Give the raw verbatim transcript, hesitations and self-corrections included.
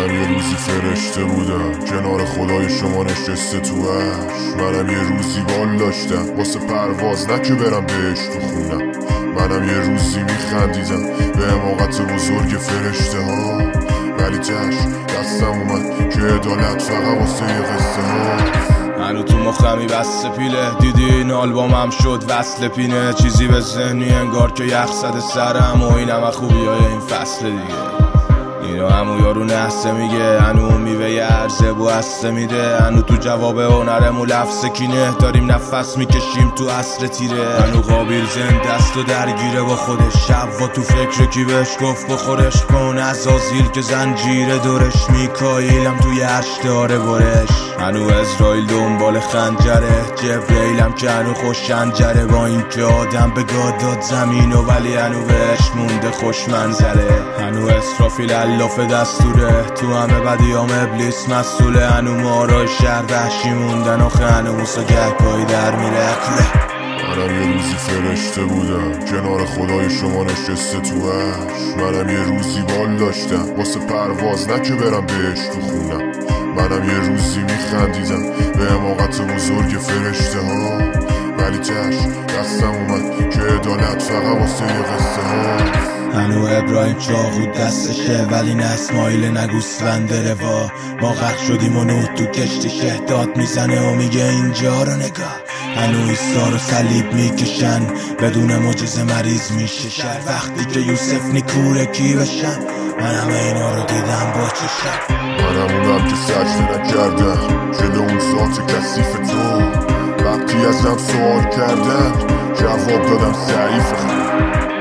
منم یه روزی فرشته بودم کنار خدای شما نشسته تو عرش. منم یه روزی بال داشتم واسه پرواز نه که برم بهش تو خونم. منم یه روزی میخندیدم به حماقت بزرگ فرشته ها، ولی تش دستم اومد که عدالت فقط واسه یه قصه ها. هنو تو مخمی بسته پیله، دیدی این آلبومم شد وصل پینه. چیزی به ذهنی انگار که یخ زده سرم و اینم خوبی های این فصل دیگه. اینو همو یارو نحسه میگه، هنو میوه یه عرضه بو هسته میده. هنو تو جواب هنرمو لفظ کینه داریم نفس میکشیم تو عصر تیره. هنو قابیل زنده است و درگیره با خودش، شب و تو فکر کی بهش گفت بخورش کن. عزازیل که زنجیره دورش، میکاییلم توی عرش داره برش. هنو اسرائیل دنبال خنجره، جبرئیلم که هنو خوش شنجره. با این که آدم به گاد داد زمینو، ولی هنو بهش مونده خوش منظره. هنو اسرافیل الاف دستوره، تو همه بدیام ابلیس مسئوله. هنو مارای شهر وحشی موندن، آخه هنو موسا گهگاهی در میره کوله. منم یه روزی فرشته بودم کنار خدای شما نشسته تو عرش. منم یه روزی بال داشتم واسه پرواز نه که برم بهش تو خونم. منم یه روزی میخندیدم به حماقت بزرگ فرشته ها، ولی تش دستم اومد که عدالت فقط واسه یه قصه ها. هنو ابراهیم چاقو دستشه، ولی نه اسماعیل نه گوسفند روا. ما غرق شدیم و نوح تو کشتی شهداد میزنه و میگه اینجا رو نگاه. هنو ایسا رو صلیب میکشن، بدون معجزه مریض میشه شهر. وقتی که یوسف نیکوره کی بشن، من همه اینا رو دیدم با چشم. منم اونم که سجده نکردم جلو اون ذات کثیف تو. وقتی ازم سوال کردن جواب دادم ضعیف.